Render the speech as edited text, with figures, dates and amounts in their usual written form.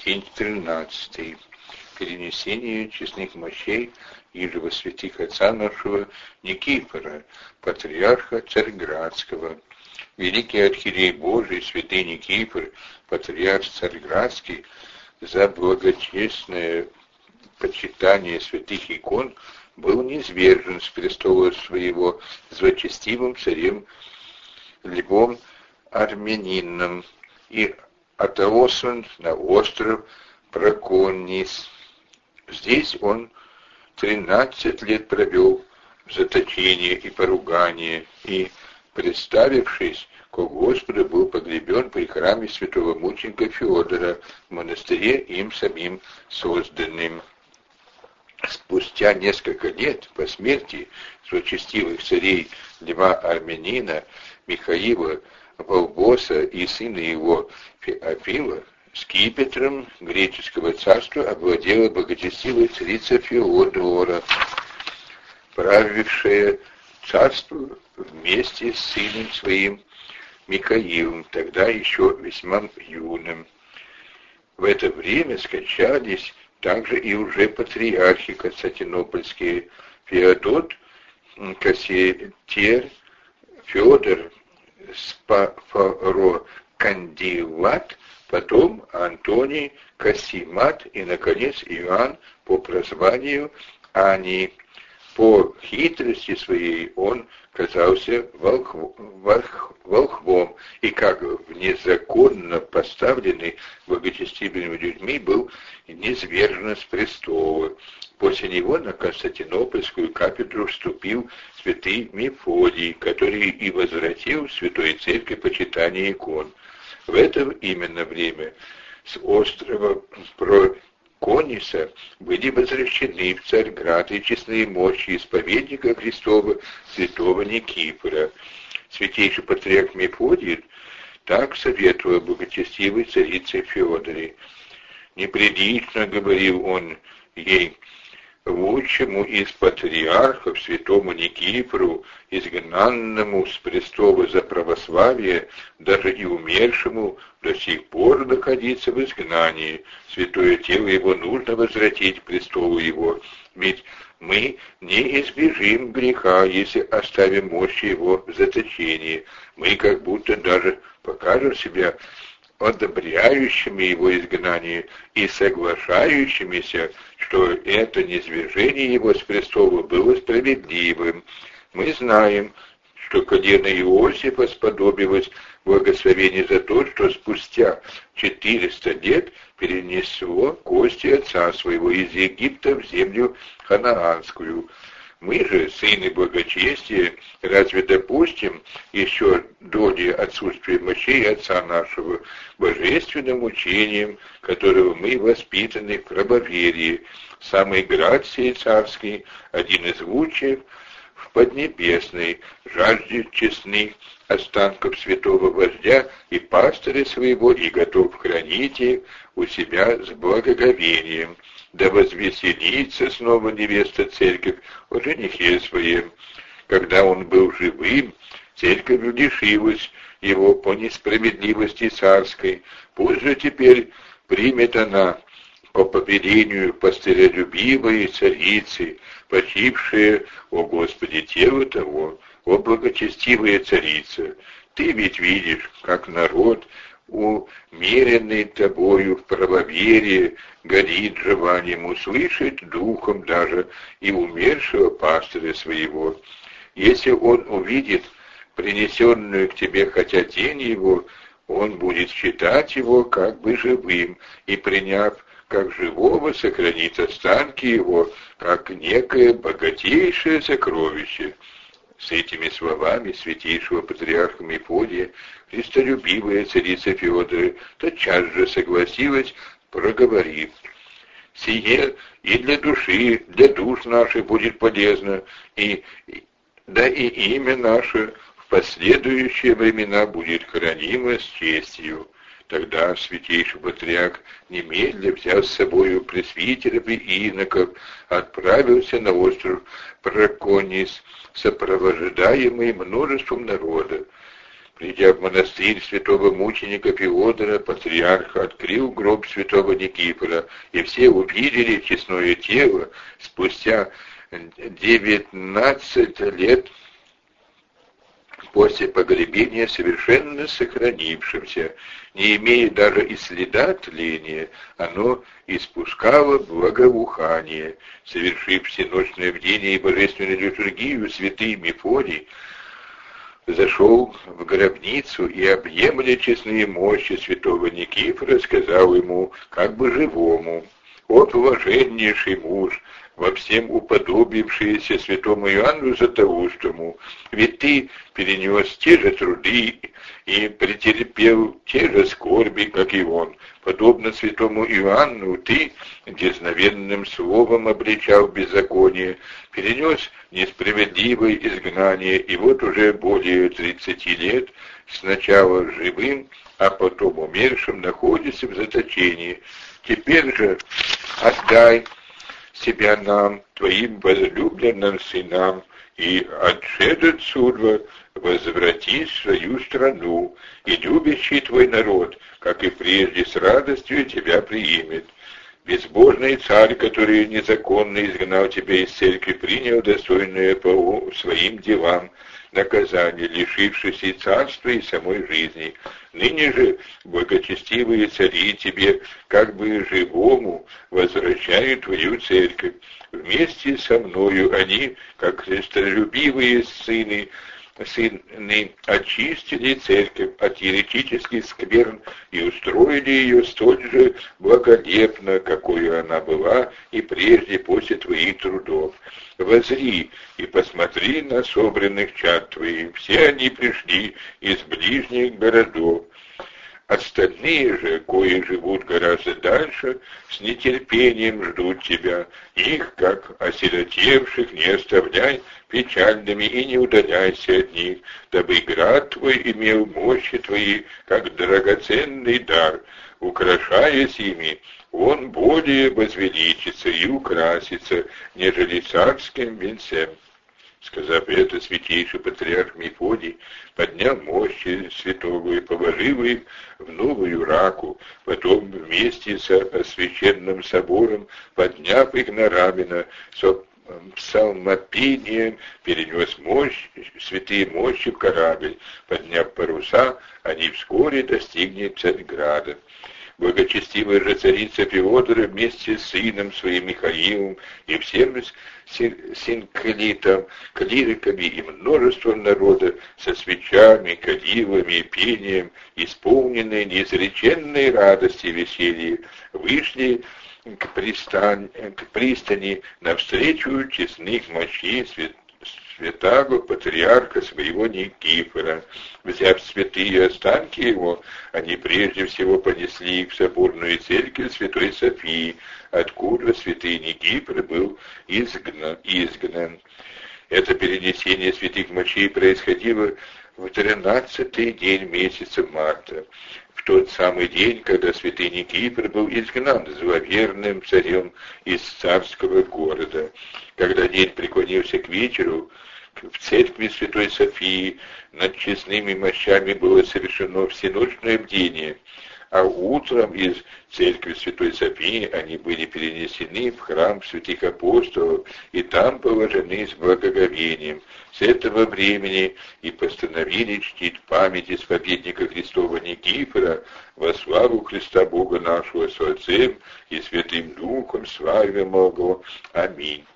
День 13. Перенесение честных мощей иже во святых отца нашего Никифора, патриарха Царьградского. Великий архиерей Божий, святый Никифор, патриарх Царьградский, за благочестное почитание святых икон был низвержен с престола своего злочестивым царем Львом Армянином и отослан на остров Проконнис. Здесь он 13 лет провел в заточении и поругании, и, представившись к Господу, был погребен при храме святого мученика Феодора в монастыре им самим созданным. Спустя несколько лет по смерти злочестивых царей Льва Армянина, Михаила Волбоса и сына его Феофила, скипетром греческого царства овладела благочестивая царица Феодора, правившая царство вместе с сыном своим Михаилом, тогда еще весьма юным. В это время скончались также и уже патриархи константинопольские Феодот, Кассиетер, Федор Спафорокандилат, потом Антоний Кассимат и, наконец, Иоанн по прозванию Ани. По хитрости своей он казался волхвом, и как незаконно поставленный благочестивыми людьми был низвержен с престола. После него на Константинопольскую кафедру вступил святый Мефодий, который и возвратил в Святой Церкви почитание икон. В это именно время с острова Проконниса были возвращены в Царьград и честные мощи исповедника Христова святого Никифора. Святейший патриарх Мефодий так советовал благочестивой царице Феодоре. «Неприлично, — говорил он ей, — лучшему из патриархов, святому Никифору, изгнанному с престола за православие, даже и умершему, до сих пор находиться в изгнании. Святое тело его нужно возвратить к престолу его, ведь мы не избежим греха, если оставим мощь его в заточении. Мы как будто даже покажем себя одобряющими его изгнание и соглашающимися, что это низвержение его с престола было справедливым. Мы знаем, что колено Иосифа сподобилось благословение за то, что спустя 400 лет перенесло кости отца своего из Египта в землю ханаанскую. Мы же, сыны благочестия, разве допустим еще доли отсутствия мощей Отца нашего божественным учением, которого мы воспитаны в правоверии, самой грации царской, один из лучших в Поднебесной, жаждет честных останков святого вождя и пастыря своего, и готов хранить их у себя с благоговением. Да возвеселится снова невеста церковь о женихе своем. Когда он был живым, церковь лишилась его по несправедливости царской. Пусть же теперь примет она по повелению пастырялюбивой царицы, почившая, о Господи, тело того, о благочестивая царица. Ты ведь видишь, как народ, умеренный тобою в правоверии, горит желанием услышать духом даже и умершего пастыря своего. Если он увидит принесенную к тебе хотя тень его, он будет считать его как бы живым, и, приняв как живого, сохранит останки его, как некое богатейшее сокровище». С этими словами святейшего патриарха Мефодия христолюбивая царица Феодора тотчас же согласилась, проговорив: «Сие и для души, для душ наших будет полезно, да и имя наше в последующие времена будет хранимо с честью». Тогда святейший патриарх немедля, взяв с собою пресвитеров и иноков, отправился на остров Проконнис, сопровождаемый множеством народа. Придя в монастырь святого мученика Феодора, патриарх открыл гроб святого Никифора, и все увидели честное тело спустя 19 лет после погребения совершенно сохранившимся, не имея даже и следа тления, оно испускало благоухание. Совершив всеночное бдение и божественную литургию, святый Мефодий зашел в гробницу и, объемля честные мощи святого Никифора, сказал ему, как бы живому: «О, блаженнейший муж, во всем уподобившийся святому Иоанну Златоустому, ведь ты перенес те же труды и претерпел те же скорби, как и он. Подобно святому Иоанну, ты дерзновенным словом обличал беззаконие, перенес несправедливое изгнание, и вот уже более 30 лет сначала живым, а потом умершим находишься в заточении. Теперь же отдай себя нам, твоим возлюбленным сынам, и, отшед отсюда, возвратись в свою страну, и любящий твой народ, как и прежде, с радостью тебя примет. Безбожный царь, который незаконно изгнал тебя из церкви, принял достойное по своим делам наказание, лишившись и царства, и самой жизни. Ныне же благочестивые цари тебе, как бы живому, возвращают твою церковь. Вместе со мною они, как христолюбивые сыны, очистили церковь от еретических скверн и устроили ее столь же благолепно, какой она была и прежде после твоих трудов. Возри и посмотри на собранных чад твоих, все они пришли из ближних городов. Остальные же, кои живут гораздо дальше, с нетерпением ждут тебя. Их, как осиротевших, не оставляй печальными и не удаляйся от них, дабы град твой имел мощи твои, как драгоценный дар. Украшаясь ими, он более возвеличится и украсится, нежели царским венцем». Сказав это, святейший патриарх Мефодий поднял мощи святого и положил их в новую раку, потом вместе со священным собором, подняв их на рамена, со псалмопением перенес святые мощи в корабль. Подняв паруса, они вскоре достигнут Царьграда. Благочестивая же царица Феодора вместе с сыном своим Михаилом и всем синклитом, клириками и множеством народа со свечами, кадилами и пением, исполненные неизреченной радости и веселья, вышли к пристани навстречу честных мощей святаго патриарха своего Никифора. Взяв святые останки его, они прежде всего понесли их в соборную церковь Святой Софии, откуда святый Никифор был изгнан. Это перенесение святых мощей происходило в 13-й день месяца марта, в тот самый день, когда святый Никифор был изгнан зловерным царем из царского города. Когда день преклонился к вечеру, в церкви Святой Софии над честными мощами было совершено всеночное бдение, а утром из церкви Святой Софии они были перенесены в храм святых апостолов и там положены с благоговением. С этого времени и постановили чтить память исповедника Христова Никифора во славу Христа Бога нашего с Отцем и Святым Духом, славим Его. Аминь.